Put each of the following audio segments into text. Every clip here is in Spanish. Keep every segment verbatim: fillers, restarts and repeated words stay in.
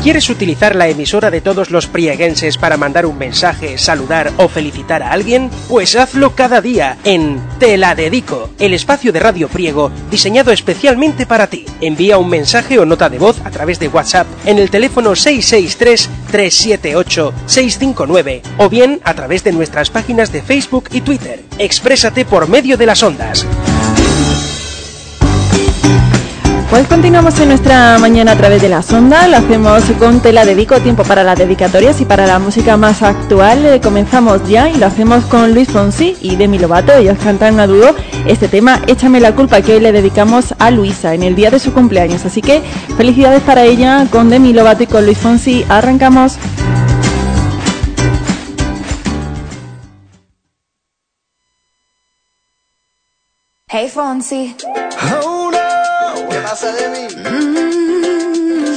¿Quieres utilizar la emisora de todos los prieguenses para mandar un mensaje, saludar o felicitar a alguien? Pues hazlo cada día en Te la Dedico, el espacio de Radio Priego diseñado especialmente para ti. Envía un mensaje o nota de voz a través de WhatsApp en el teléfono seis seis tres, tres siete ocho, seis cinco nueve o bien a través de nuestras páginas de Facebook y Twitter. Exprésate por medio de las ondas. Pues continuamos en nuestra mañana a través de las ondas, lo hacemos con Te la Dedico, tiempo para las dedicatorias y para la música más actual. Eh, comenzamos ya y lo hacemos con Luis Fonsi y Demi Lovato. Ellos cantan a dúo este tema Échame la culpa, que hoy le dedicamos a Luisa en el día de su cumpleaños, así que felicidades para ella con Demi Lovato y con Luis Fonsi. Arrancamos. Hey Fonsi. Oh no. ¿Qué pasa de mí? Mm-hmm.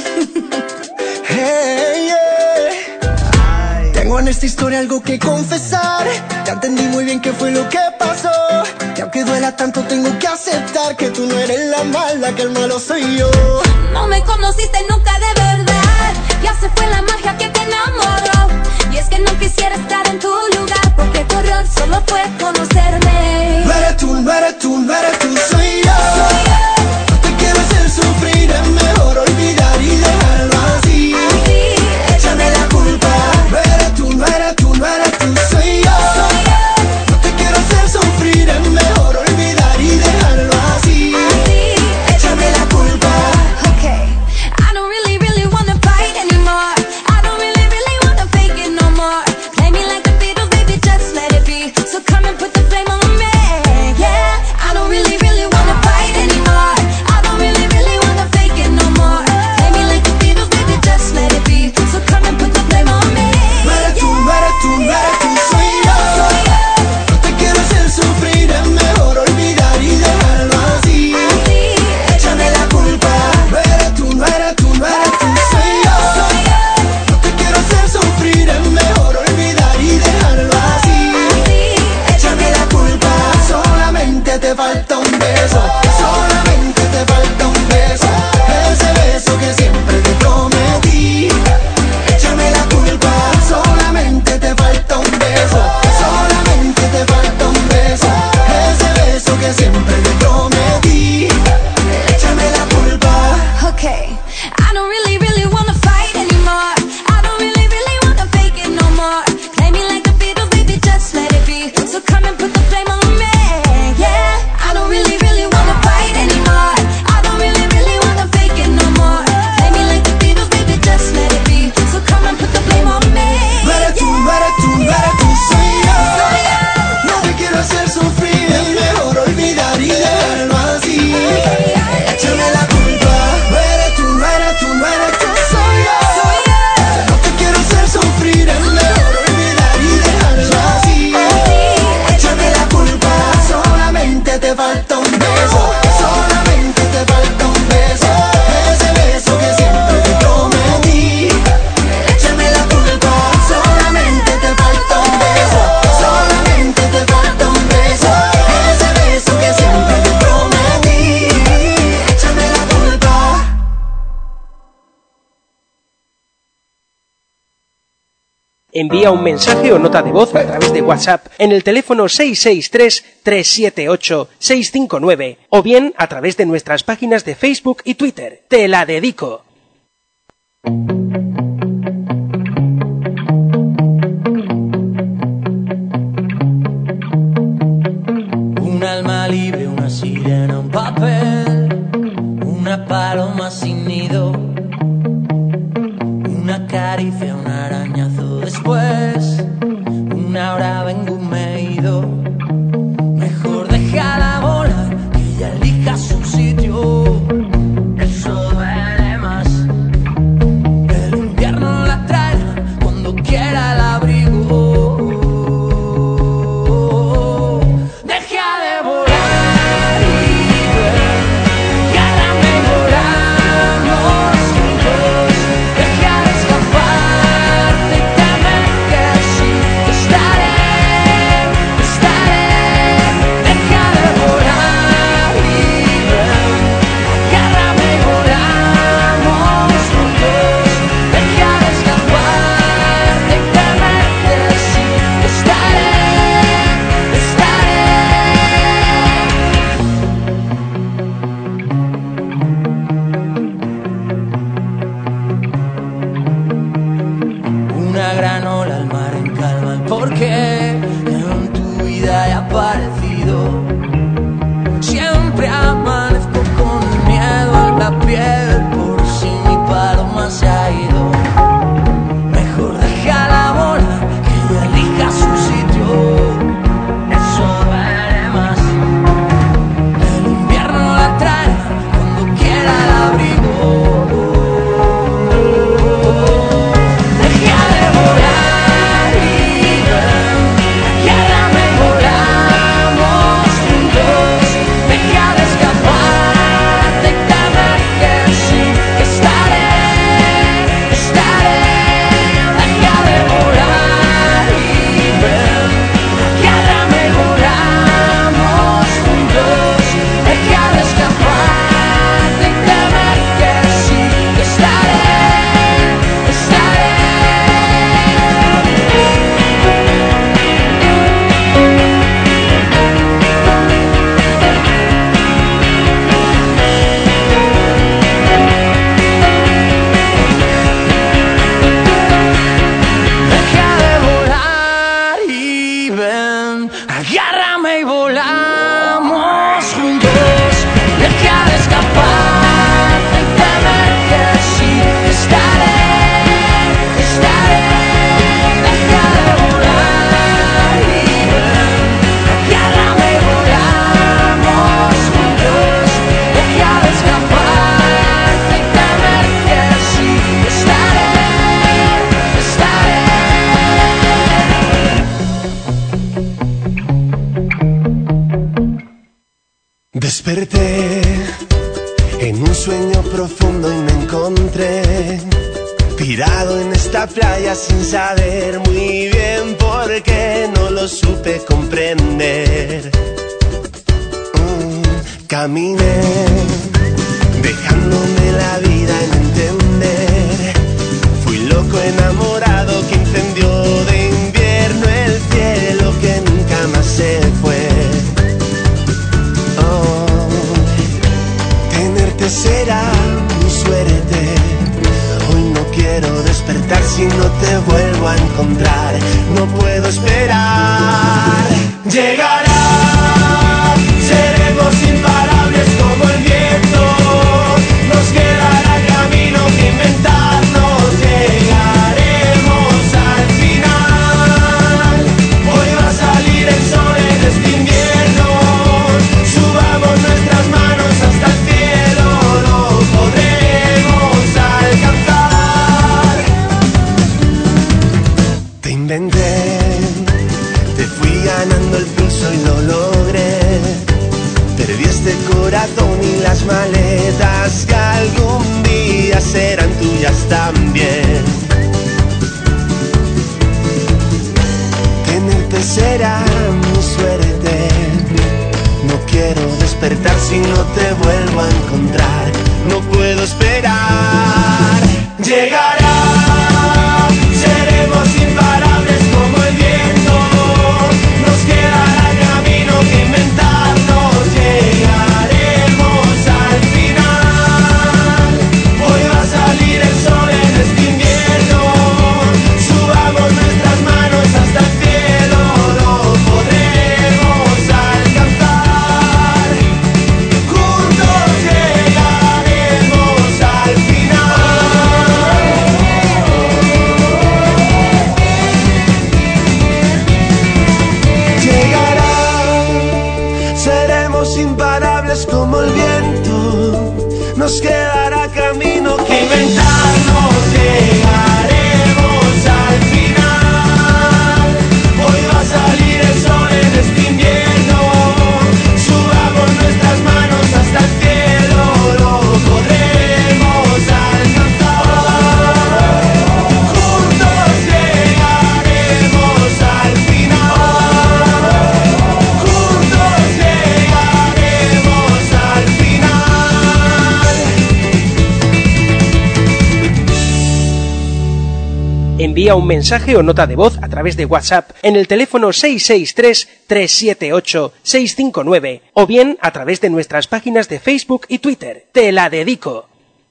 Hey, yeah. Tengo en esta historia algo que confesar. Ya entendí muy bien qué fue lo que pasó. Y aunque duela tanto tengo que aceptar que tú no eres la mala, que el malo soy yo. No me conociste nunca de verdad. Ya se fue la magia que te enamoró. Y es que no quisiera estar en tu lugar, porque tu error solo fue conocerme. No eres tú, no eres tú, no eres tú, soy yo. Soy yo. Sufrir es mejor olvidar y dejarlo así. así Échame la culpa. No eres tú, no eres tú, no eres tú, soy yo. Soy yo. No te quiero hacer sufrir, es mejor olvidar y dejarlo así. así Échame la culpa. Okay, I don't really, really wanna fight anymore. I don't really, really wanna fake it no more. Play me like the Beatles, baby, just let it be. So come and put the flame on me. Yeah, I don't really, really wanna fight anymore. Envía un mensaje o nota de voz a través de WhatsApp en el teléfono seis seis tres, tres siete ocho, seis cinco nueve o bien a través de nuestras páginas de Facebook y Twitter. Te la dedico. Un alma libre, una sirena, un papel, una paloma sin nido, una caricia, un arañazo después, una hora vengo me he ido. Mejor déjala volar, que ella elija su sitio. Eso duele más. El invierno la traerá cuando quiera el abrigo. Deja de volar y ver, agárrame y volamos juntos. Deja de escaparte y temer que sí estaré Desperté en un sueño profundo y me encontré tirado en esta playa sin saber muy bien por qué, no lo supe comprender. Mm, caminé dejándome la vida en entender. Fui loco enamorado que incendió de invierno el cielo que nunca más se fue. Será mi suerte. Hoy no quiero despertar si no te vuelvo a encontrar. No puedo esperar. Llegará, seremos imparables como el viento. Nos quedará camino que inventarnos. Llegaremos al final. Hoy va a salir el sol en este invierno. Subamos nuestras manos hasta el cielo. Te fui ganando el pulso y lo logré. Perdí este corazón y las maletas que algún día serán tuyas también. Tenerte será mi suerte. No quiero despertar si no te vuelvo a encontrar. No puedo esperar. Llegará, seremos imparables como el viento. Nos quedará camino que inventarnos. Llegaremos al final. Hoy va a salir el sol en este invierno. Subamos nuestras manos hasta el cielo. Lo podremos alcanzar. Juntos llegaremos al final. Llegará, seremos imparables como el viento. Nos quedará camino que inventarnos. Llegaremos al final. Hoy va a salir el sol en este invierno. Subamos nuestras manos hasta el cielo. Lo podremos alcanzar. Juntos llegaremos al final. Juntos llegaremos al final. Envía un mensaje o nota de voz a través de WhatsApp en el teléfono seis seis tres, tres siete ocho, seis cinco nueve o bien a través de nuestras páginas de Facebook y Twitter. Te la dedico.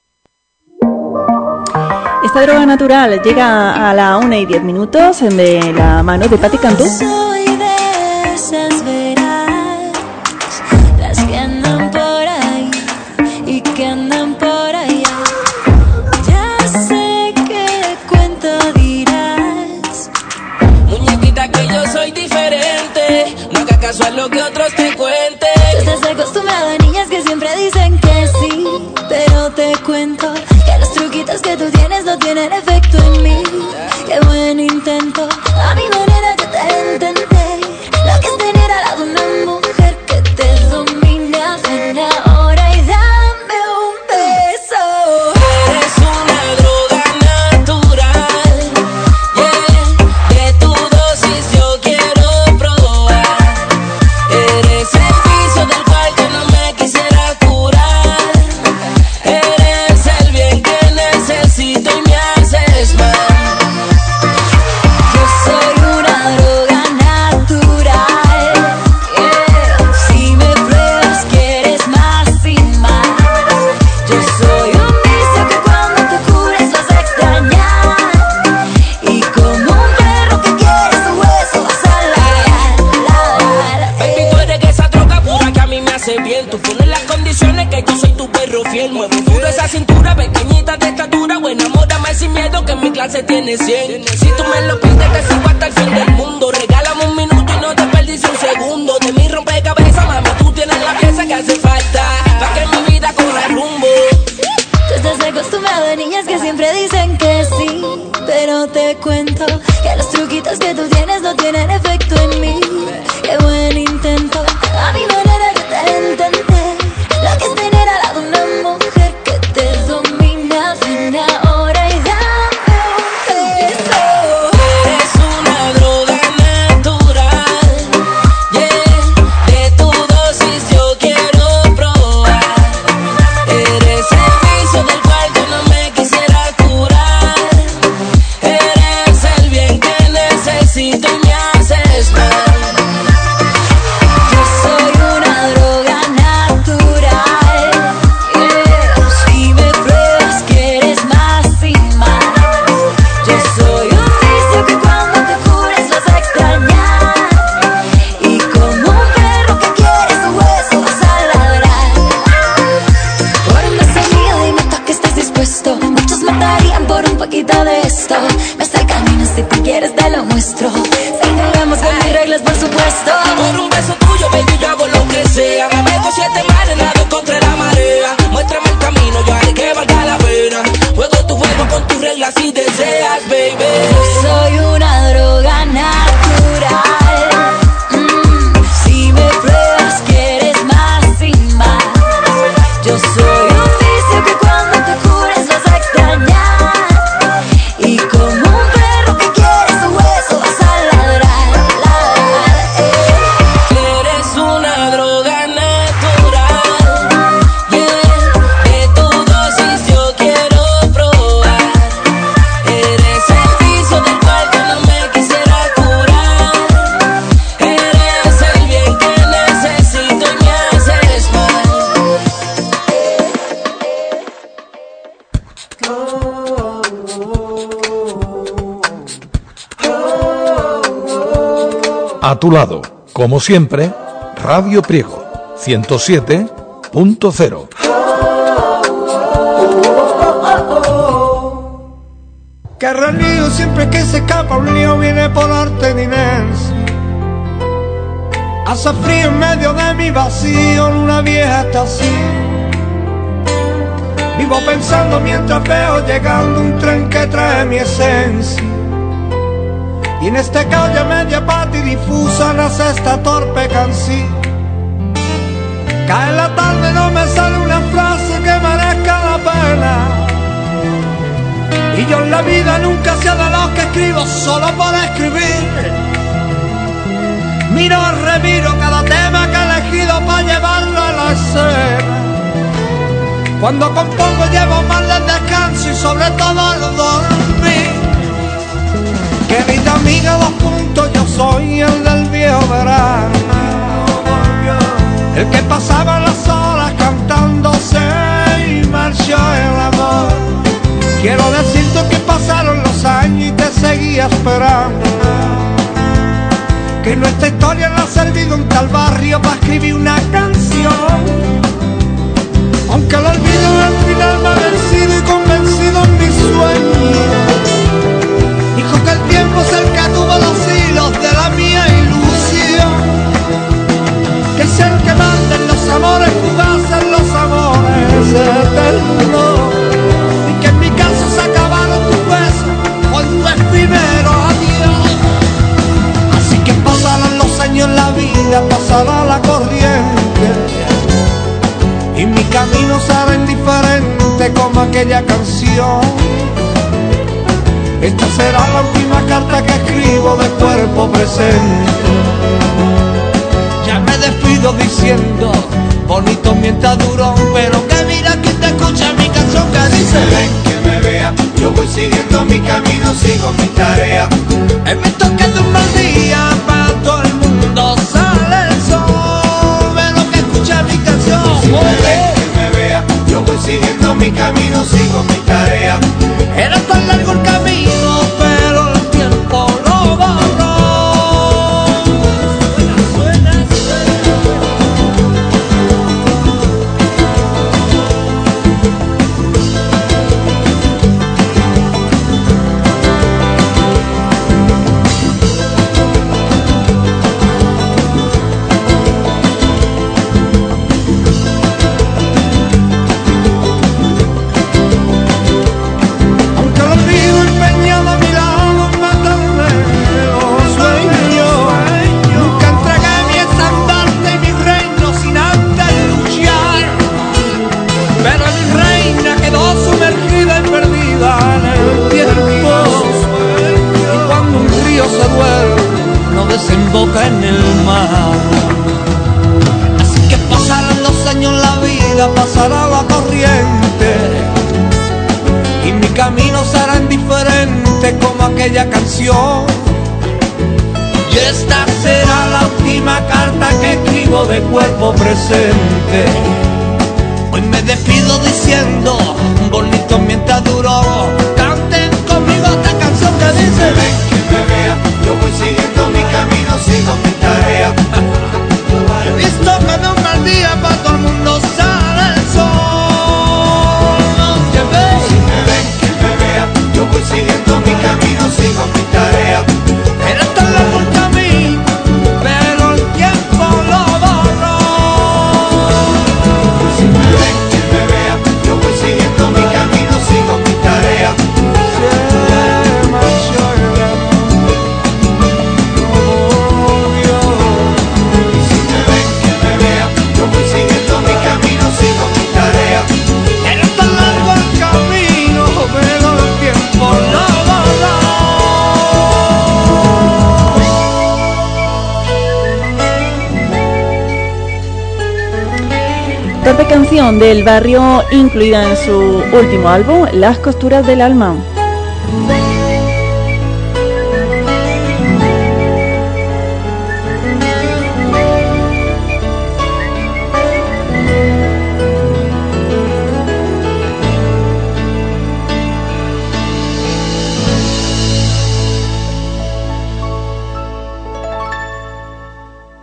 Esta droga natural llega a la una y diez minutos de la mano de Patti Cantú. Soy de esas verás, las que andan por ahí y que andan por allá. Ya sé qué cuento dirás. Muñequita, que yo soy diferente. No hagas caso a lo que otros te cuenten. Tú estás acostumbrado a niñas que siempre dicen que sí, pero te cuento que los truquitos que tú tienes no tienen efecto en mí. Qué buen intento, a mi manera yo te intenté. Lo que es tener al lado una mujer que te domina. Ven ahora y dame un beso. Eres una droga natural, yeah. De tu dosis yo quiero probar. Eres el vicio del cual yo no me quisiera curar. Eres el bien que necesito y me haces mal. Yo soy una droga natural, yeah. Si me pruebas quieres más y más. Yo soy un vicio que cuando te cures vas a extrañar. Y como un perro que quiere su hueso vas a ladrar, ladrar. Baby, tú eres esa droga pura que a mí me hace bien. Tú pones las condiciones que yo soy tu perro fiel. Muevo duro esa cintura, pequeñita de estatura. Buena moda, más sin miedo que en mi clase tiene cien. Si tú me lo pides te sigo hasta el fin del mundo. Regálame un minuto y no te perdices un segundo. De mi rompecabezas, mami, tú tienes la pieza que hace falta para que mi vida corra rumbo. Tú estás acostumbrado a niñas que siempre dicen que sí, pero te cuento que los truquitos que tú tienes no tienen efecto en mí. Qué buen intento, a mi manera yo te intenté. A tu lado, como siempre, Radio Priego, ciento siete punto cero. Que relío siempre que se escapa un lío viene por arte de inercia. Hace frío en medio de mi vacío en una vieja estación. Vivo pensando mientras veo llegando un tren que trae mi esencia. Y en esta calle media pata y difusa nace esta torpe canción. Cae la tarde, no me sale una frase que merezca la pena. Y yo en la vida nunca sé de los que escribo solo por escribir. Miro, remiro cada tema que he elegido para llevarlo a la escena. Cuando compongo llevo más del descanso y sobre todo el dormir. Querida amiga, dos puntos, yo soy el del viejo verano. El que pasaba las horas cantándose y marchó el amor. Quiero decirte que pasaron los años y te seguía esperando. Que nuestra historia no ha servido en tal barrio para escribir una canción. Aunque el olvido al final me ha vencido y convencido en mis sueños. Dijo que el tiempo es el que tuvo los hilos de la mía ilusión. Que es el que manda en los amores fugaces, en los amores eternos. Y que en mi caso se acabaron tus besos con tu efímero adiós. Así que pasarán los años en la vida, pasará la corriente. Y mi camino será indiferente como aquella canción. Esta será la última carta que escribo de cuerpo presente. Ya me despido diciendo, bonito mientras duró, pero que mira que te escucha mi canción que dice: ven que me vea, yo voy siguiendo mi camino, sigo mi tarea. En mi toque de un mal día, para todo el mundo sale el sol, pero que escucha mi canción. Ven que me vea, yo voy siguiendo mi camino, sigo mi tarea. Era tan largo el camino, pero el tiempo lo borró. Suena, suena, desemboca en el mar. Así que pasarán los años en la vida, pasará la corriente. Y mi camino será indiferente como aquella canción. Y esta será la última carta que escribo de cuerpo presente. Hoy me despido diciendo, bonito mientras duró. Canten conmigo esta canción que dice: ven que me vea, yo voy siguiendo mi camino, sigo mi tarea. He visto que de un mal día para todo el mundo sale el sol. Que ven, si me ven, que me vea, yo voy siguiendo mi camino, sigo mi tarea. Era tan largo el camino, pero el tiempo lo borró. Si me ven, que me vea, yo voy siguiendo mi camino, sigo mi tarea. Se marchó el amor. Torpe canción del barrio incluida en su último álbum, Las costuras del alma.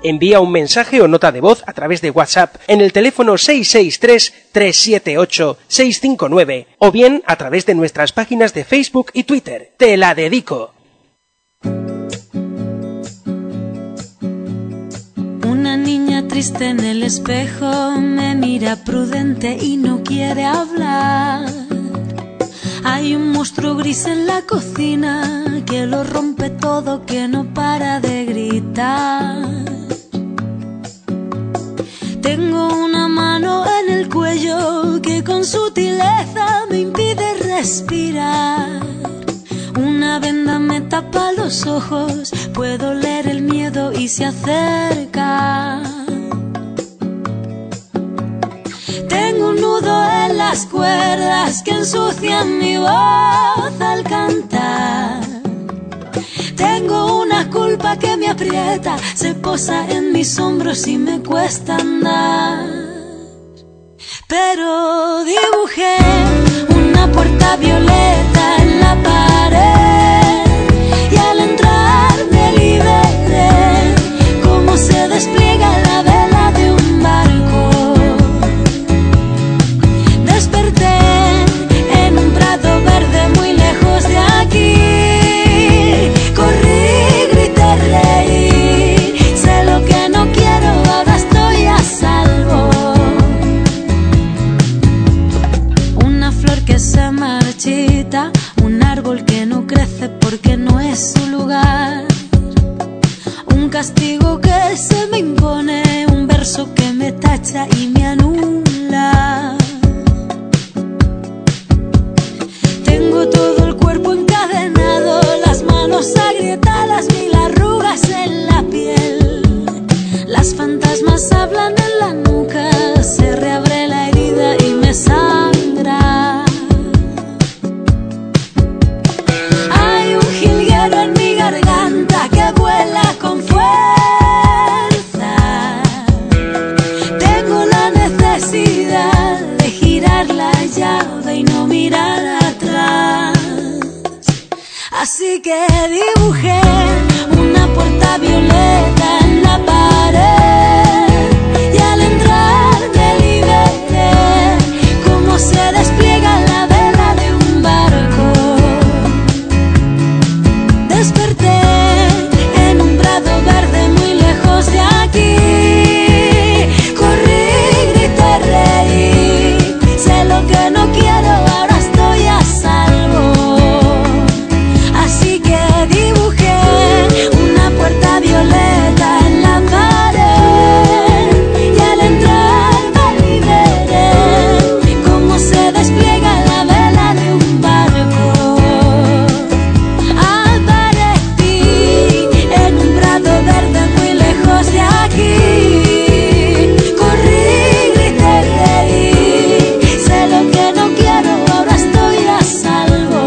Envía un mensaje o nota de voz a través de WhatsApp en el teléfono seis seis tres, tres siete ocho, seis cinco nueve o bien a través de nuestras páginas de Facebook y Twitter. Te la dedico. Una niña triste en el espejo me mira prudente y no quiere hablar. Hay un monstruo gris en la cocina que lo rompe todo, que no para de gritar. Tengo una mano en el cuello que con sutileza me impide respirar. Una venda me tapa los ojos, puedo leer el miedo y se acerca. Tengo un nudo en las cuerdas que ensucian mi voz al cantar. Tengo una culpa que me aprieta, se posa en mis hombros y me cuesta andar. Pero dibujé una puerta violeta en la pared y al entrar me liberé, como se despliega la vela de un barco. Desperté en un prado verde muy lejos de aquí. Corrí, grité, reí, sé lo que no quiero, ahora estoy a salvo. Una flor que se marchita, un árbol que no crece porque no es su lugar. Un castigo que se me impone, un verso que me tacha y me anula. Tengo todo el cuerpo encadenado, las manos agrietadas, mil arrugas en la piel. Las fantasmas hablan en la nuca, se reabre la herida y me sangra. Hay un jilguero en mi garganta que vuela con fuerza. Tengo la necesidad de girar la llave y no mirar atrás. Así que dibujé una puerta violeta en la pared y al entrar me liberé, como se despliega la vela de un barco. Desperté en un prado verde muy lejos de aquí. Corrí, grité, reí, sé lo que no quiero, ahora estoy a salvo. Así que dibujé una puerta violeta en la pared y al entrar me liberé, como se despliega la vela de un barco. Aparecí en un prado verde muy lejos de aquí. Corrí, grité, reí, sé lo que no quiero, ahora estoy a salvo.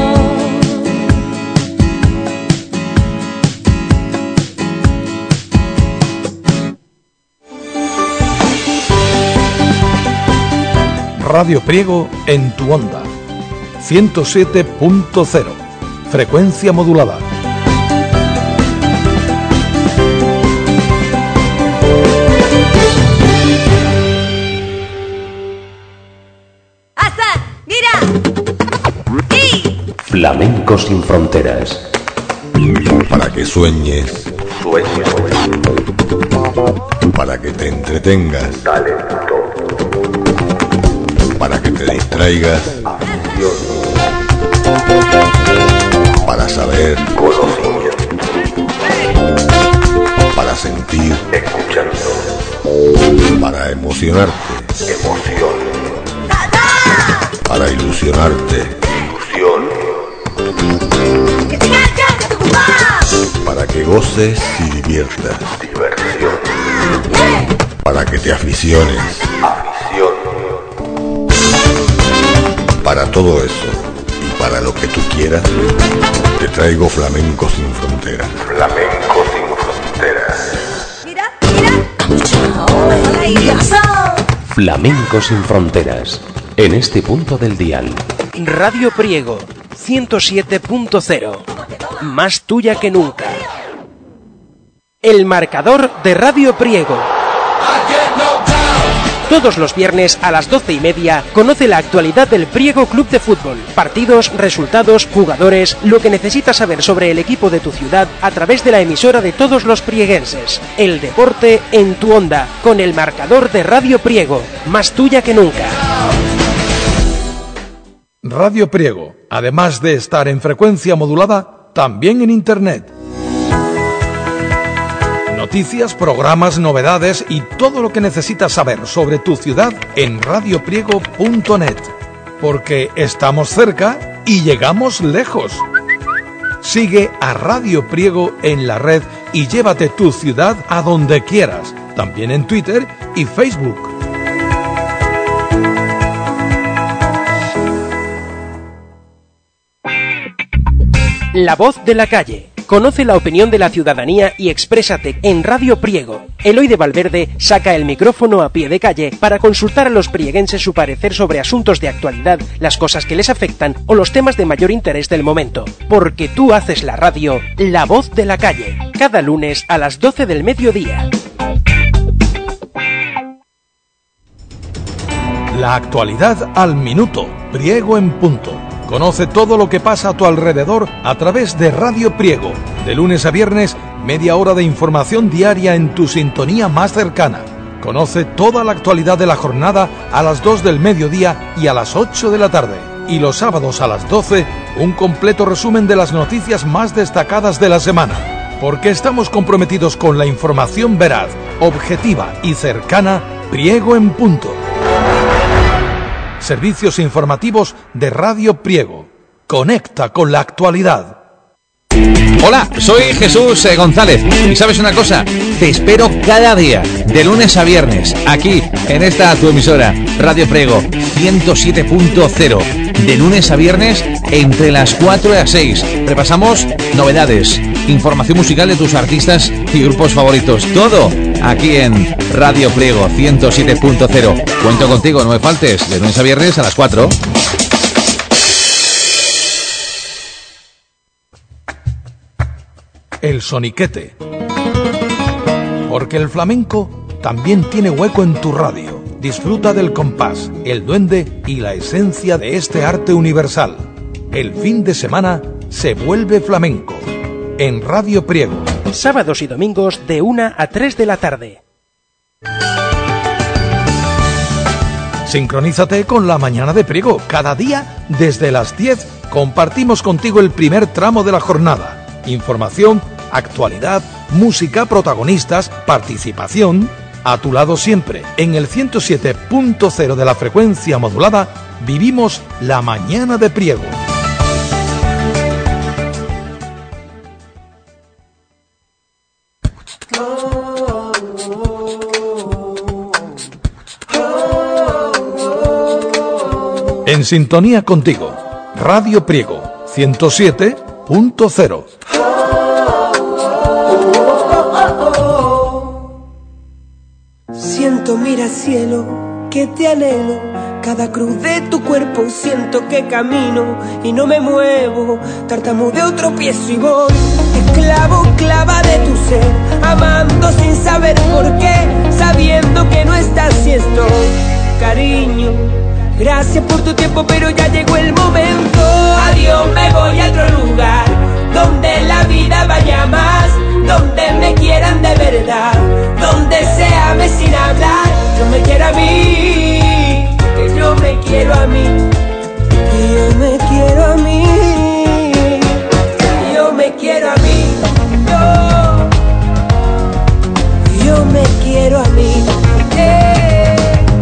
Radio Priego en tu onda. ciento siete punto cero. Frecuencia modulada. ¡Hasta! ¡Mira! ¡Sí! Flamenco sin fronteras. Para que sueñes, Sueño. para que te entretengas, Talento. para que te distraigas, Afición. para saber, Conocimiento. para sentir, Escuchando. para emocionarte, Emoción. para ilusionarte, Ilusión. para que goces y diviertas, Diversión. para que te aficiones. Afición. Para todo eso y para lo que tú quieras, te traigo Flamenco sin fronteras. Flamenco sin fronteras. Mira, mira. Flamenco sin fronteras. En este punto del dial. Radio Priego ciento siete punto cero. Más tuya que nunca. El marcador de Radio Priego. Todos los viernes a las doce y media conoce la actualidad del Priego Club de Fútbol. Partidos, resultados, jugadores, lo que necesitas saber sobre el equipo de tu ciudad a través de la emisora de todos los prieguenses. El deporte en tu onda, con el marcador de Radio Priego. Más tuya que nunca. Radio Priego, además de estar en frecuencia modulada, también en Internet. Noticias, programas, novedades y todo lo que necesitas saber sobre tu ciudad en radio priego punto net. Porque estamos cerca y llegamos lejos. Sigue a Radio Priego en la red y llévate tu ciudad a donde quieras. También en Twitter y Facebook. La voz de la calle. Conoce la opinión de la ciudadanía y exprésate en Radio Priego. Eloy de Valverde saca el micrófono a pie de calle para consultar a los prieguenses su parecer sobre asuntos de actualidad, las cosas que les afectan o los temas de mayor interés del momento. Porque tú haces la radio, La Voz de la Calle, cada lunes a las doce del mediodía. La actualidad al minuto, Priego en punto. Conoce todo lo que pasa a tu alrededor a través de Radio Priego. De lunes a viernes, media hora de información diaria en tu sintonía más cercana. Conoce toda la actualidad de la jornada a las dos del mediodía y a las ocho de la tarde. Y los sábados a las doce, un completo resumen de las noticias más destacadas de la semana. Porque estamos comprometidos con la información veraz, objetiva y cercana, Priego en punto. Servicios informativos de Radio Priego. Conecta con la actualidad. Hola, soy Jesús eh, González. ¿Y sabes una cosa? Te espero cada día, de lunes a viernes, aquí, en esta tu emisora, Radio Priego ciento siete punto cero. De lunes a viernes, entre las cuatro y las seis. Repasamos novedades, información musical de tus artistas y grupos favoritos. Todo aquí en Radio Priego ciento siete punto cero. Cuento contigo, no me faltes, de lunes a viernes a las cuatro. El soniquete. Porque el flamenco también tiene hueco en tu radio. Disfruta del compás, el duende y la esencia de este arte universal. El fin de semana se vuelve flamenco. En Radio Priego. Sábados y domingos de una a tres de la tarde. Sincronízate con la mañana de Priego. Cada día, desde las diez, compartimos contigo el primer tramo de la jornada. Información, actualidad, música, protagonistas, participación. A tu lado siempre, en el ciento siete punto cero de la frecuencia modulada, vivimos la mañana de Priego. En sintonía contigo, Radio Priego ciento siete punto cero. Siento, mira cielo, que te anhelo. Cada cruz de tu cuerpo siento que camino y no me muevo. Tartamudeo, tropiezo y voy. Esclavo, clava de tu ser, amando sin saber por qué, sabiendo que no estás y estoy. Cariño, gracias por tu tiempo, pero ya llegó el momento. Adiós, me voy a otro lugar, donde la vida vaya más, donde me quieran de verdad, donde se ame sin hablar. Yo me quiero a mí, que yo me quiero a mí, que yo me quiero a mí, que yo me quiero a mí, yo, yo me quiero a mí. Yeah.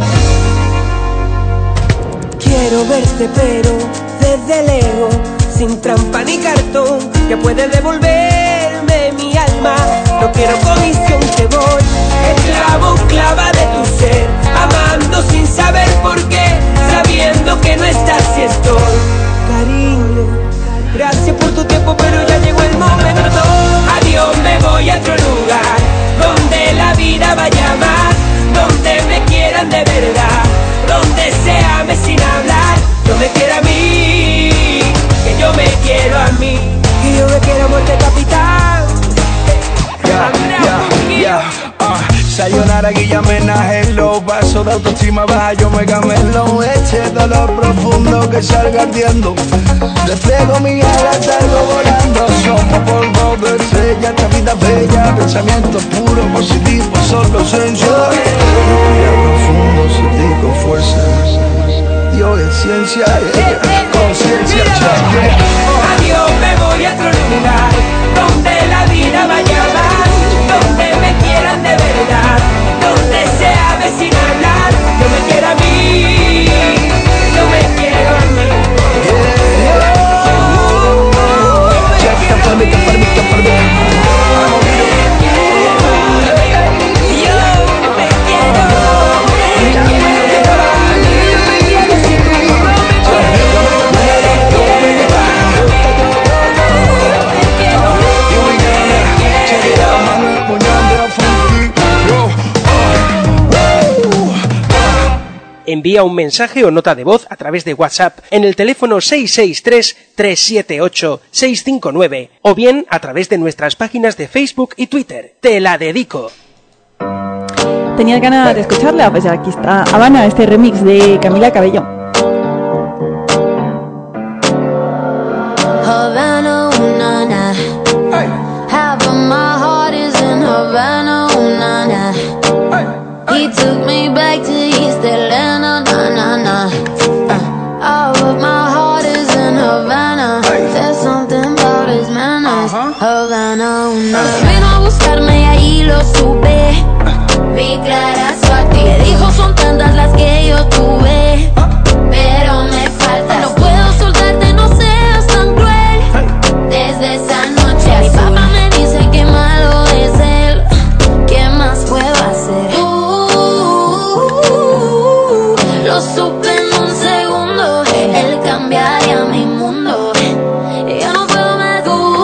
Quiero verte pero desde lejos, sin trampa ni cartón, que puede devolverme mi alma. No quiero comisión, que voy esclavo, clava de tu ser, amando sin saber por qué, sabiendo que no estás y estoy. Cariño, gracias por tu tiempo, pero ya llegó el momento. Adiós, me voy a otro lugar, donde la vida vaya más, donde me quieran de verdad, donde se ame sin hablar. Yo me quiero a mí, que yo me quiero a mí, que yo me quiero a muerte, capitán. Yeah, yeah. exceso de autoestima baja, yo me camelo. Eche dolor profundo que salga ardiendo. Despliego mi alas, salgo volando. Somos polvo de estrella, esta vida bella. Pensamientos puros, positivos, solo esencia. Profundo, sentí con fuerza. Dios es ciencia, conciencia. Adiós, me voy a otro lugar donde la vida vaya más, donde me quieran de verdad, donde se hable sin hablar. Yo me quiero a mí, yo me quiero a mí. Envía un mensaje o nota de voz a través de WhatsApp en el teléfono seis seis tres, tres siete ocho, seis cinco nueve o bien a través de nuestras páginas de Facebook y Twitter. Te la dedico. ¿Tenías ganas de escucharla? Pues aquí está Habana, este remix de Camila Cabello. Havana, ooh, na, na. Half of my heart is in Havana, ooh, na, na. He took me back to East Atlanta, na, na, na. Uh, all of my heart is in Havana. There's something about his manners. Havana, ooh, na, na. Vino a buscarme y ahí lo supe. Vi clara su actitud. Dijo son tantas las que yo tuve, pero me falta. No puedo soltarte, no seas tan cruel. Desde esa noche mi papá me dice que malo es él. ¿Qué más puedo hacer? Uh, lo supe en un segundo. Él cambiaría mi mundo. Yo no puedo más.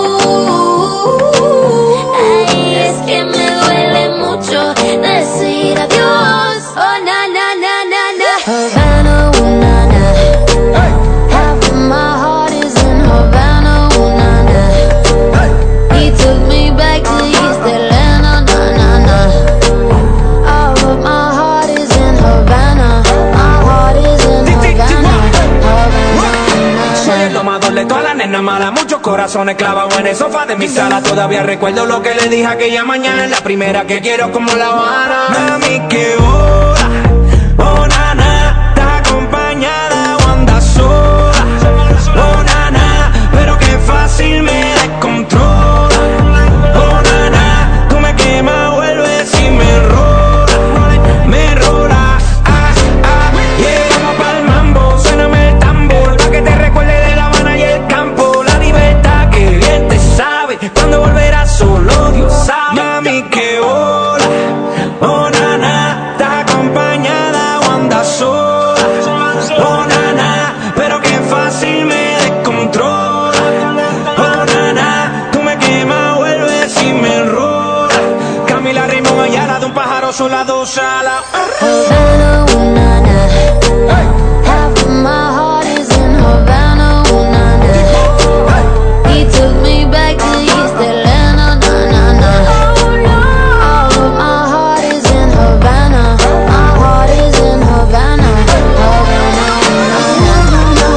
Uh, ay, es que me duele mucho decir adiós. Oh, na, na, na, na, na. Havana, ooh, na, na. Half of my heart is in Havana, ooh, na, na. He took me back to East Atlanta, na, na, na. All of my heart is in Havana. My heart is in Havana. Soy el tomador de todas las nenas malas, muchos corazones clavados en el sofá de mi sala. Todavía recuerdo lo que le dije aquella mañana, la primera que quiero como La Habana. Mami, que boda, oh nana, está acompañada o anda sola. Oh nana, pero qué fácil me descontrola. Oh nana, tú me quemas, vuelves y me rola, me rola. Ah, ah, llegamos pa'l mambo, suéname el tambor, pa' que te recuerde de La Habana y el campo. La libertad que bien te sabe, cuando volverás solo Dios sabe. Mami, que bola, oh nana, está acompañada o anda sola. Oh nana, pero qué fácil me descontrola. Oh nana, tú me quemas, vuelves y me rola. Camila Rimón Ayala, de un pájaro sola, dos alas. Havana, ooh, na, na. Half of my heart is in Havana, ooh, na, na. He took me back to East Atlanta, na, na, na. All of my heart is in Havana. My heart is in Havana. Havana, ooh, na, na, na.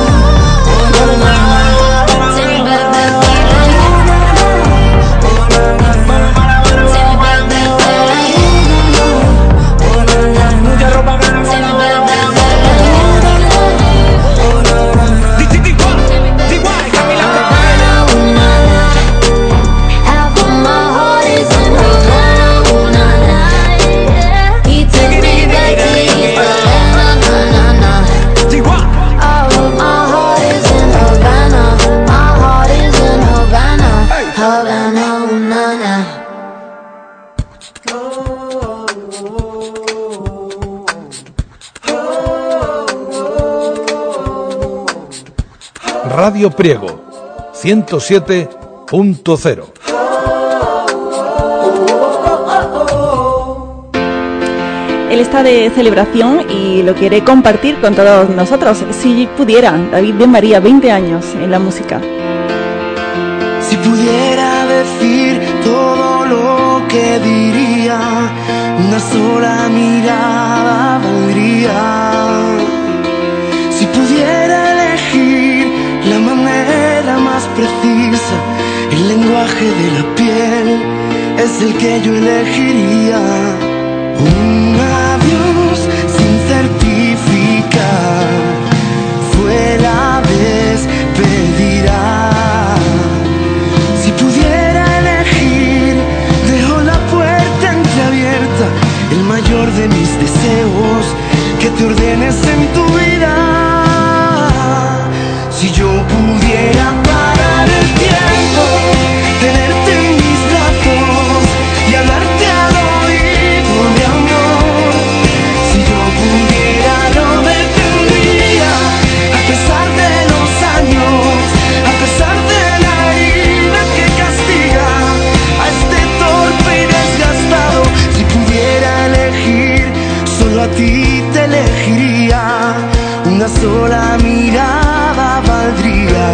Take me back, back, back. Take me back, back, back. Mucha ropa blanca. Take me back, back, back. Half of my heart is in Havana, ooh, na, na. He took me back to East Atlanta, na, na, na. All of my heart is in Havana. My heart is in Havana. Havana, ooh, na, na. Radio Priego, ciento siete punto cero. Él está de celebración y lo quiere compartir con todos nosotros. Si pudiera, David de María, veinte años en la música. Si pudiera decir todo lo que diría, una sola mirada podría elegiría. Si pudiera elegir la manera más precisa, el lenguaje de la piel es el que yo elegiría. Un adiós sin certificar fue la despedida. Si pudiera elegir, dejo la puerta entreabierta, el mayor de mis deseos, que te ordenes en tu vida. Si yo pudiera parar el tiempo, tenerte en mis brazos y hablarte al oído de amor. Si yo pudiera lo detendría, a pesar de los años, a pesar de la herida que castiga a este torpe y desgastado. Si pudiera elegir, solo a ti te elegiría, una sola mirada valdría.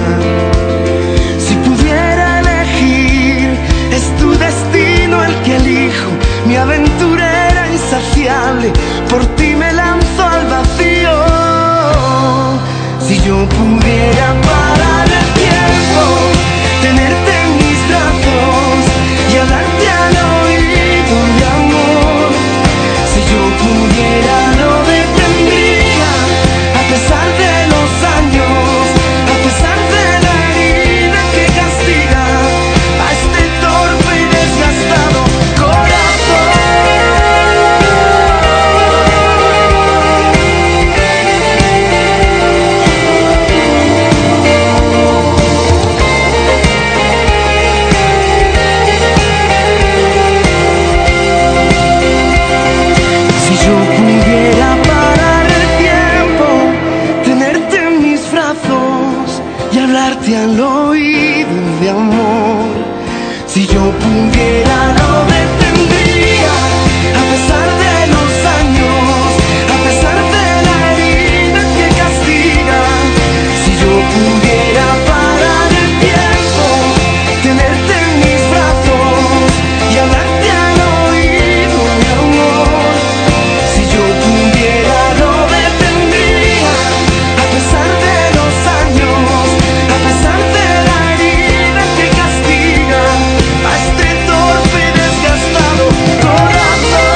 Si pudiera elegir, es tu destino el que elijo, mi aventurera insaciable, por ti me lanzo al vacío. Si yo pudiera parar el tiempo, tenerte en mis brazos y hablarte al oído de amor. Si yo pudiera lo detendría, a pesar de los años, a pesar de la herida que castiga a este torpe y desgastado corazón. Si yo pudiera parar el tiempo, tenerte en mis brazos y hablarte al oído de amor. Si yo pudiera lo detendría, a pesar de los años, a pesar de la herida que castiga. Si yo pudiera parar el tiempo, tenerte en mis brazos y hablarte al oído de amor. Si yo pudiera lo detendría, a pesar de los años, a pesar de la herida que castiga a este torpe y desgastado corazón.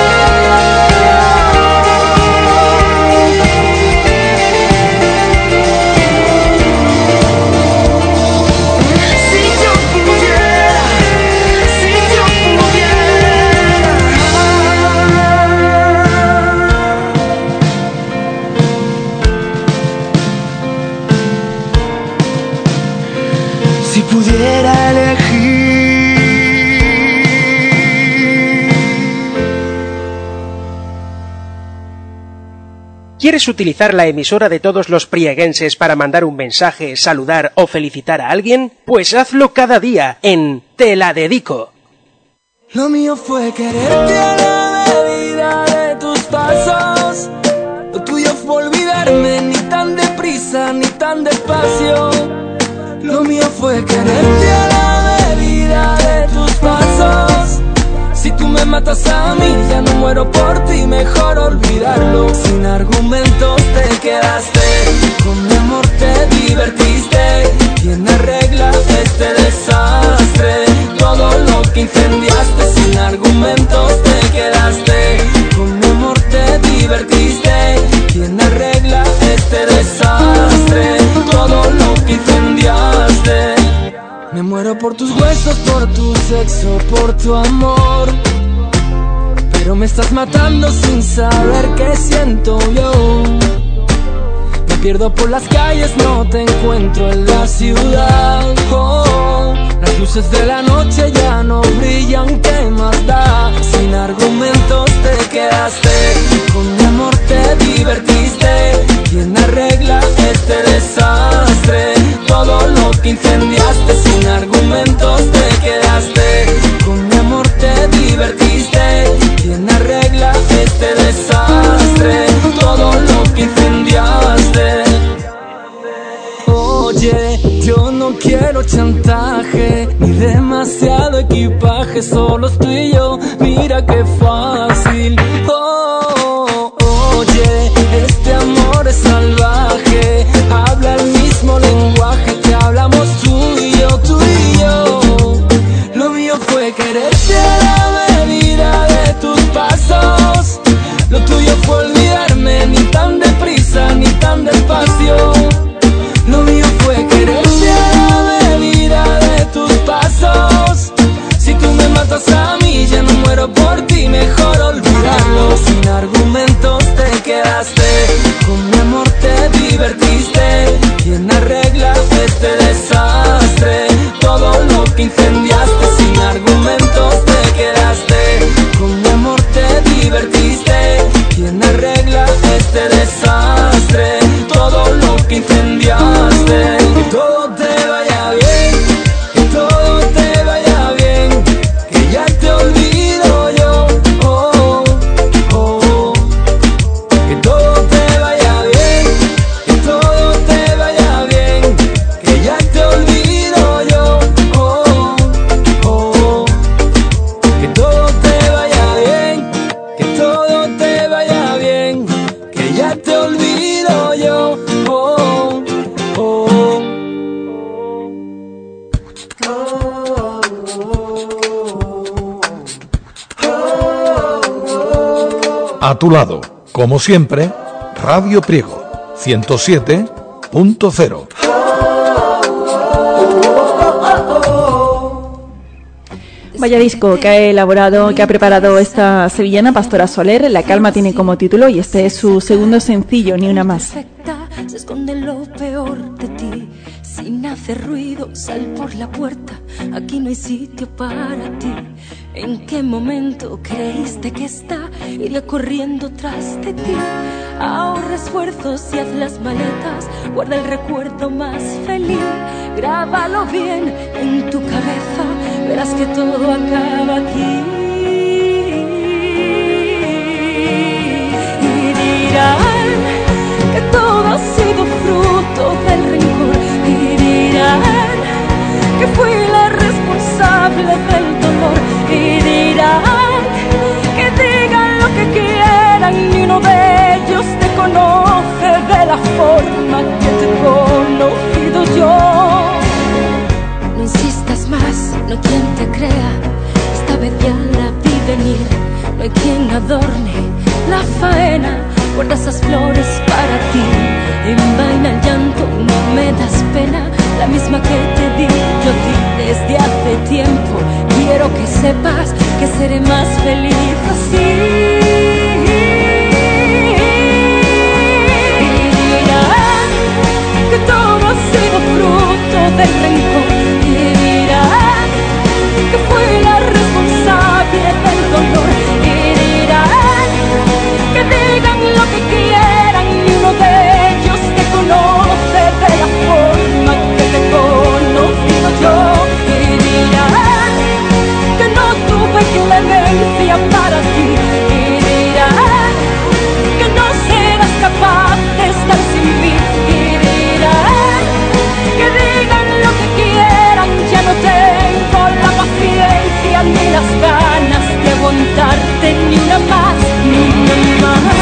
Si yo pudiera, si yo pudiera. Si pudiera elegir. ¿Quieres utilizar la emisora de todos los prieguenses para mandar un mensaje, saludar o felicitar a alguien? Pues hazlo cada día en Te la dedico. Lo mío fue quererte a la medida de tus pasos. Lo tuyo fue olvidarme, ni tan deprisa ni tan despacio. Lo mío fue quererte a la medida de tus pasos. Si tú me matas a mí, ya no muero por ti, mejor olvidarlo. Sin argumentos te quedaste, con mi amor te divertiste. ¿Quién arregla este desastre? Todo lo que incendiaste, sin argumentos te quedaste. Con mi amor te divertiste. ¿Quién arregla este desastre? Todo lo que incendiaste. Me muero por tus huesos, por tu sexo, por tu amor. Pero me estás matando sin saber qué siento yo. Me pierdo por las calles, no te encuentro en la ciudad. Oh, las luces de la noche ya no brillan, ¿qué más da? Sin argumentos te quedaste, con mi amor te divertiste. ¿Quién arregla este desastre? Todo lo que incendiaste, sin argumentos te quedaste. Con mi amor te divertiste. ¿Quién arregla este desastre? Todo lo que incendiaste. Oye, yo no quiero chantaje ni demasiado equipaje, solo tú y yo, mira qué fácil. Oh, incendiaste, sin argumentos te quedaste. Con mi amor te divertiste. ¿Quién arregla este desastre? Todo lo que incendiaste. Que todo te vaya bien, que todo te vaya bien, que ya te olvido yo. Oh, oh, oh. Que todo te vaya bien, que todo te vaya bien, que ya te olvido yo. Oh, oh, oh. Que todo te vaya bien, que todo te vaya bien, que ya te olvido yo. Oh, oh. A tu lado, como siempre, Radio Priego, ciento siete punto cero. Vaya disco que ha elaborado, que ha preparado esta sevillana Pastora Soler. La calma tiene como título y este es su segundo sencillo, Ni una más. Se esconde lo peor de ti. Sin hacer ruido, sal por la puerta. Aquí no hay sitio para ti. ¿En qué momento creíste que esta iría corriendo tras de ti? Ahorra esfuerzos y haz las maletas. Guarda el recuerdo más feliz. Grábalo bien en tu cabeza. Verás que todo acaba aquí. Y dirán que todo ha sido fruto del rencor. Y dirán que fui la responsable del dolor. Y dirán que digan lo que quieran, ni uno de ellos te conoce de la forma que te he conocido yo. No insistas más, no hay quien te crea. Esta vez ya la vi venir. No hay quien adorne la faena. Guarda esas flores para ti. Envaina el llanto, no me das pena. La misma que te di yo a ti desde hace tiempo. Quiero que sepas que seré más feliz así. Y dirán que todo ha sido fruto del rencor. Y dirán que fui la responsable del dolor. Y dirán que digan lo que quieran, y uno de ellos te conoce de la forma que te he conocido yo. Y dirán que no tuve clemencia para ti. Y dirán que no serás capaz de estar sin mí. Y dirán que digan lo que quieran. Ya no tengo la paciencia ni las ganas de aguantarte ni una más, ni una más.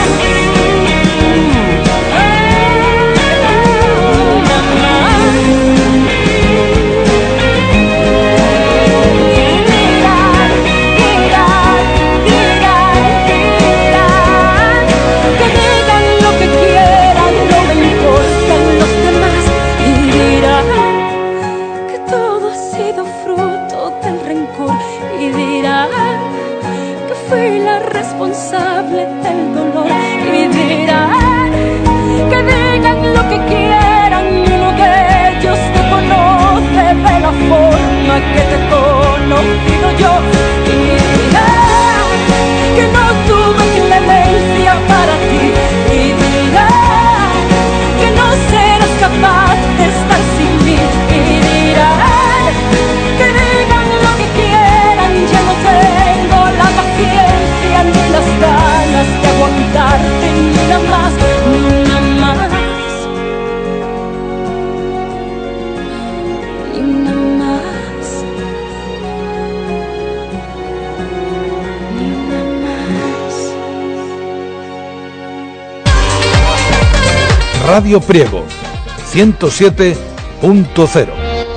Responsable del dolor. Y dirán que digan lo que quieran, y uno de ellos te conoce de la forma que te he conocido yo. Y dirán que no tuve clemencia para ti. Y dirán que no serás capaz de estar sin mí. Y dirán que digan lo que quieran. Ya no tengo la paciencia ni las ganas de aguantarte ni una más, ni una más, ni una más, ni una más. Radio Priego, ciento siete punto cero.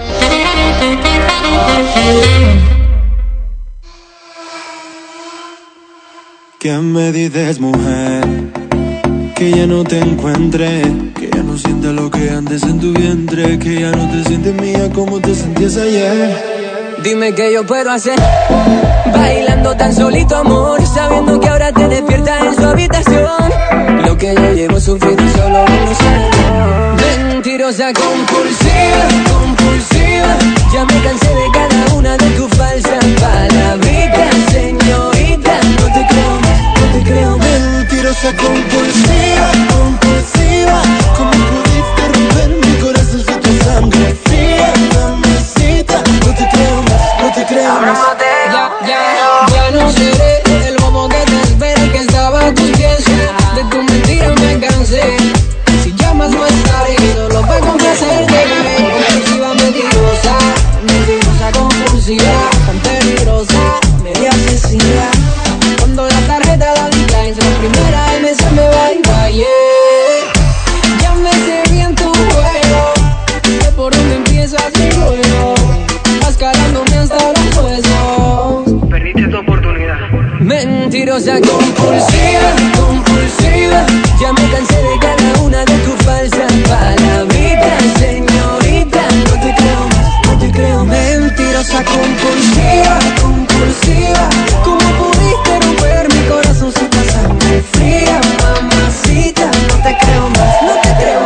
¿Qué me dices, mujer? Que ya no te encuentre, que ya no sienta lo que antes en tu vientre, que ya no te sientes mía como te sentías ayer. Dime qué yo puedo hacer, bailando tan solito, amor, sabiendo que ahora te despiertas en su habitación. Lo que yo llevo sufrido solo uno sabe. Mentirosa compulsiva, compulsiva, ya me cansé de cada una una de tus falsas palabritas, señorita. No te creo, no te creo. Mentirosa compulsiva, compulsiva. ¿Cómo pudiste romper mi corazón si tu sangre fría, mamacita? No te creo más, no te creo más. Ya, ya, ya no seré el bobo que te espera y que estaba a tus pies. De tu mentira me cansé. Si llamas no estaré, solo para complacerte. Compulsiva, mentirosa, mentirosa, compulsiva, tan peligrosa, media asesina. Cuando la tarjeta da declines, la primera M se me va y va, yeah. Ya me sé bien tu juego, de por dónde empiezas mi juego. Vas calándome hasta los huesos. Perdiste tu oportunidad. Mentirosa, compulsiva, compulsiva. Ya me cansé de cada una de tus falsas palabritas, señorita. No te creo más, no te creo. Mentirosa, compulsiva, compulsiva. ¿Cómo pudiste romper mi corazón si tu sangre fría, mamacita? No te creo más, no te creo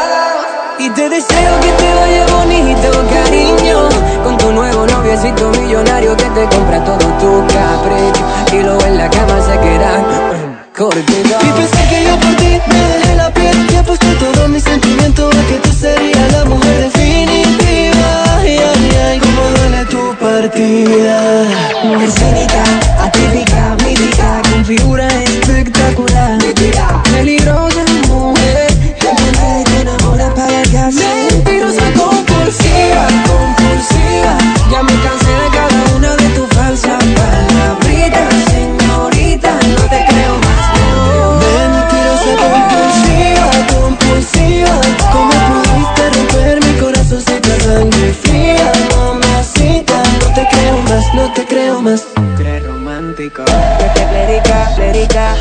más. Y te deseo que te vaya bonito, cariño, con tu nuevo noviecito millonario que te compra todo tu capricho y luego en la cama se quedan cortito. Y pensar que yo por ti me dejé la piel y aposté todo mi sentimiento a que tú serías la mujer definitiva. Ay, ay, ay, cómo duele tu partida. Mujer cínica, atípica, mítica, con figura espectacular, peligrosa mujer, que te enamora para casar. Mentirosa, compulsiva, compulsiva. Ya me cansé de cada una de tus falsas palabritas, señorita. No te creo más, no. Mentirosa, compulsiva, compulsiva. ¿Cómo pudiste romper mi corazón si tu sangre fría, mamacita? No te creo más, no te creo más. Crees romántico, que te plerica, plerica.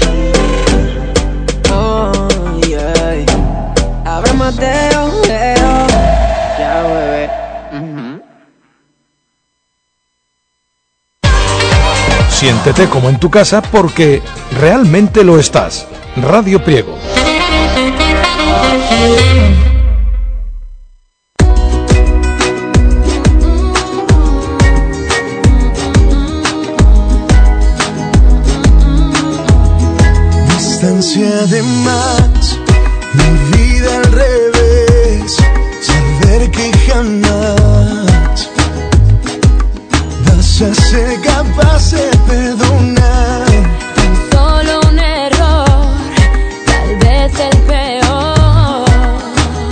Oh, yeah. Abra Mateo, Mateo. Ya, bebé. Uh-huh. Siéntete como en tu casa porque realmente lo estás. Radio Priego. Distancia de más, mi vida al revés, saber que jamás vas a ser capaz de perdonar. Solo un error, tal vez el peor.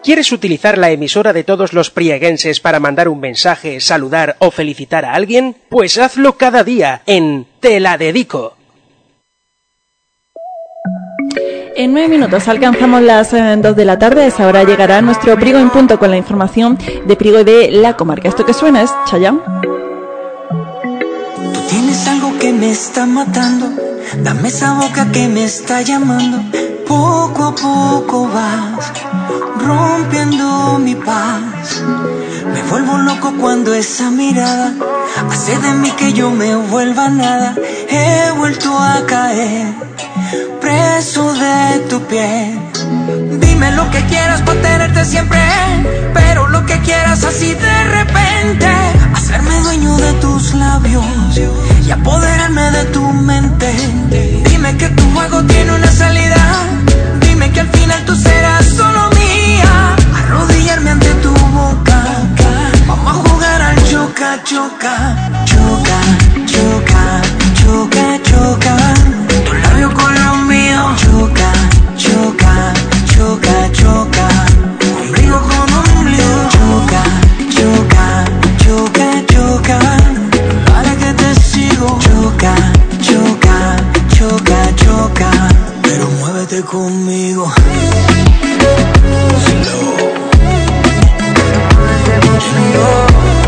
¿Quieres utilizar la emisora de todos los prieguenses para mandar un mensaje, saludar o felicitar a alguien? Pues hazlo cada día en Te la dedico. En nueve minutos alcanzamos las eh, dos de la tarde. A esa hora llegará nuestro Priego en Punto con la información de Priego y de la comarca. Esto que suena es Chayanne. Tú tienes algo que me está matando. Dame esa boca que me está llamando. Poco a poco vas rompiendo mi paz. Me vuelvo loco cuando esa mirada hace de mí que yo me vuelva nada. He vuelto a caer preso de tu piel. Dime lo que quieras para tenerte siempre, pero lo que quieras así de repente. Hacerme dueño de tus labios y apoderarme de tu mente. Dime que tu juego tiene una salida. Dime que al final tú serás solo mía. Arrodillarme ante tu boca. Vamos a jugar al choca, choca. Choca, choca, choca, choca. Tu labio con los míos. Choca, choca, choca, choca. Ombligo con ombligo. Choca, choca, choca, choca. Para que te sigo. Choca, choca, choca, choca. Pero muévete conmigo. Slow. Muévete conmigo.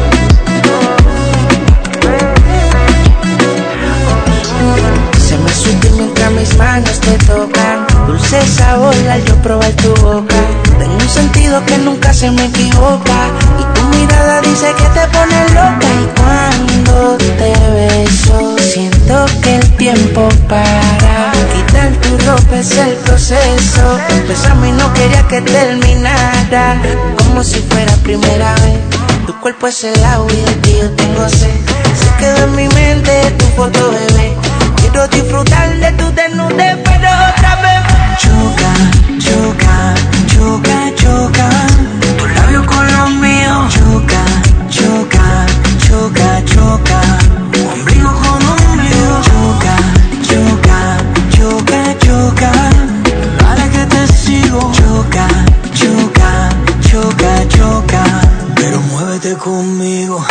Se me sube mientras mis manos te tocan. Dulce sabor al yo probar tu boca. Tengo un sentido que nunca se me equivoca. Y tu mirada dice que te pone loca. Y cuando te beso siento que el tiempo para. Quitar tu ropa es el proceso. Empezamos y no quería que terminara. Como si fuera primera vez. Tu cuerpo es el agua y de ti yo tengo sed. Se quedó en mi mente tu foto, bebé. Quiero disfrutar de tu desnudez, pero otra vez. Choca, choca, choca, choca. Tu labio con los míos. Choca, choca, choca, choca. Ombligo con ombligo. Choca, choca, choca, choca. Para que te sigo. Choca, choca, choca, choca. Pero muévete conmigo.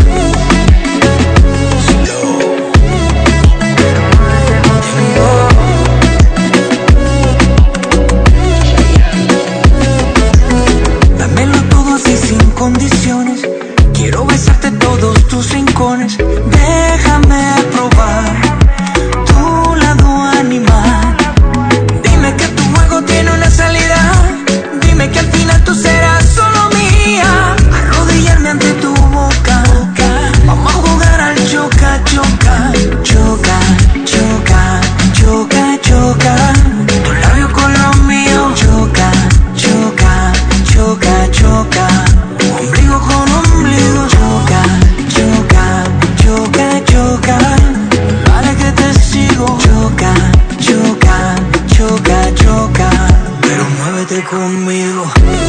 Dámelo todo así sin condiciones. Quiero besarte todos tus rincones. Déjame probar tu lado animal. Dime que tu juego tiene una salida. Dime que al final tú serás solo mía. Arrodillarme ante tu boca. Vamos a jugar al choca, choca. Choca, choca, choca, choca. Tu labio con los míos. Choca, choca, choca, choca. Ombligo con ombligo. Choca, choca, choca, choca. Para que te sigo. Choca, choca, choca, choca. Pero muévete conmigo.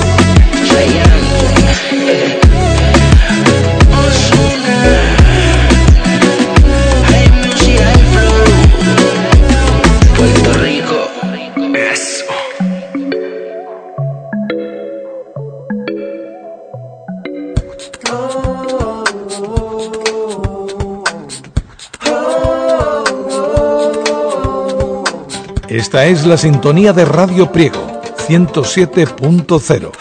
Puerto Rico. Eso. Esta es la sintonía de Radio Priego, ciento siete punto cero.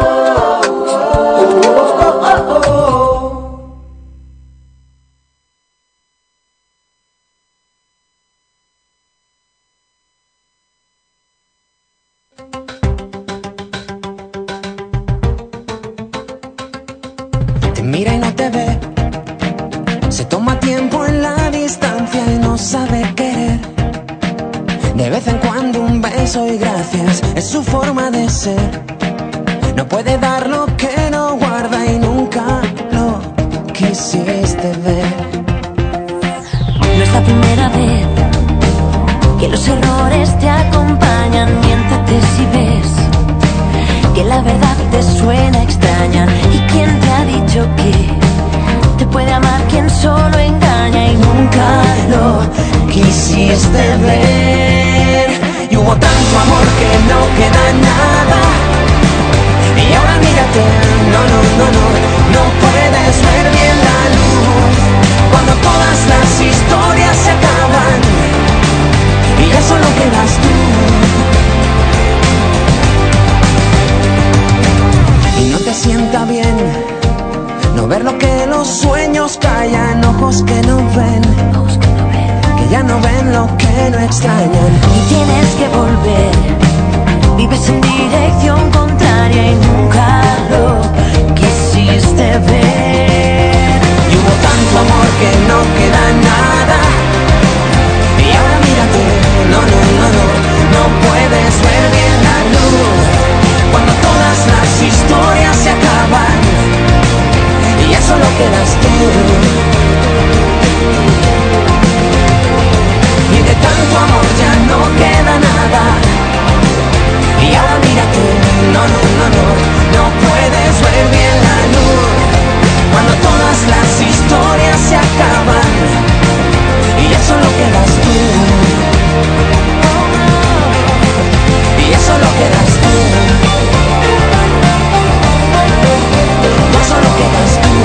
Te mira y no te ve. Se toma tiempo en la distancia y no sabe querer. De vez en cuando un beso y gracias es su forma de ser. No puede dar lo que no guarda y nunca lo quisiste ver. No es la primera vez que los errores te acompañan. Miéntete si ves que la verdad te suena extraña. ¿Y quién te ha dicho que te puede amar quien solo engaña y nunca lo quisiste ver? Y hubo tanto amor que no queda nada. Y ahora mismo sienta bien no ver lo que los sueños callan, ojos que no ven, que ya no ven lo que no extrañan. Y tienes que volver, vives en dirección contraria y nunca lo quisiste ver. Y hubo tanto amor que no queda nada, y ahora mírate, no, no, no, no, no puedes ver bien la luz, cuando todas las historias se acaban, y ya solo quedas tú. Y de tanto amor ya no queda nada, y ahora mírate, no, no, no, no, no puedes ver bien la luz, cuando todas las historias se acaban, y ya solo quedas tú. Y ya solo quedas tú. Ya solo quedas tú.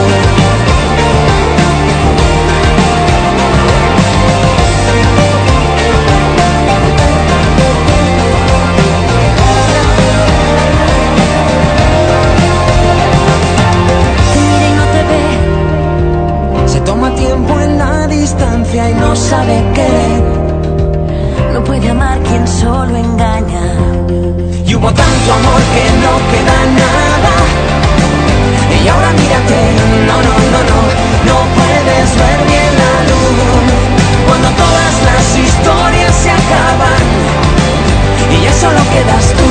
Toma tiempo en la distancia y no sabe querer. No puede amar quien solo engaña. Y hubo tanto amor que no queda nada, y ahora mírate, no, no, no, no, no puedes ver bien la luz, cuando todas las historias se acaban, y ya solo quedas tú.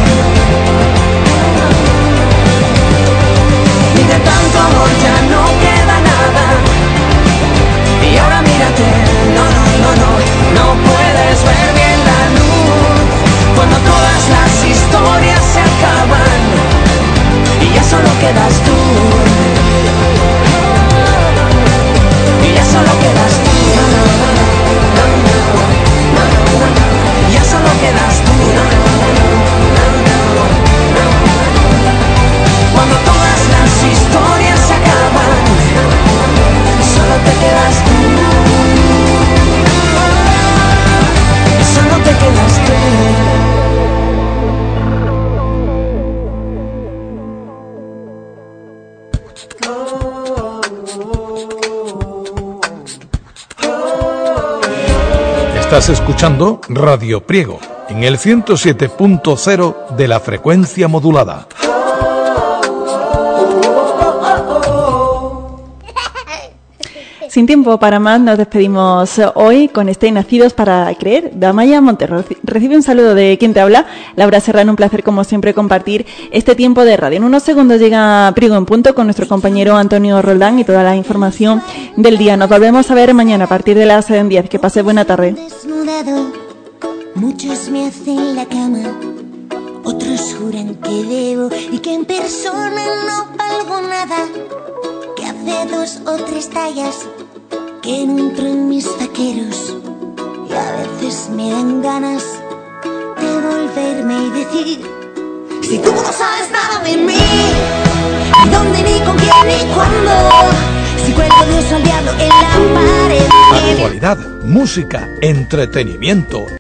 Y de tanto amor ya no queda nada, y ahora mírate, no, no, no, no, no puedes ver bien la luz, cuando todas las historias se acaban, y ya solo quedas tú. Y ya solo quedas tú. Ya solo quedas tú. Cuando todas las historias se acaban, solo te quedas tú. Solo te quedas tú. Estás escuchando Radio Priego en el ciento siete punto cero de la frecuencia modulada. Sin tiempo para más, nos despedimos hoy con este Nacidos para Creer de Amaya Montero. Recibe un saludo de quien te habla, Laura Serrano. Un placer, como siempre, compartir este tiempo de radio. En unos segundos llega Priego en Punto con nuestro compañero Antonio Roldán y toda la información del día. Nos volvemos a ver mañana a partir de las diez. Que pase buena tarde. Desnudado, muchos me hacen la cama, otros juran que debo y que en persona no valgo nada, que hace dos o tres tallas que no entro en mis vaqueros, y a veces me dan ganas de volverme y decir: si tú no sabes nada de mí, ni dónde, ni con quién, ni cuándo, si cuelgo Dios al diablo en la pared. Actualidad, música, entretenimiento.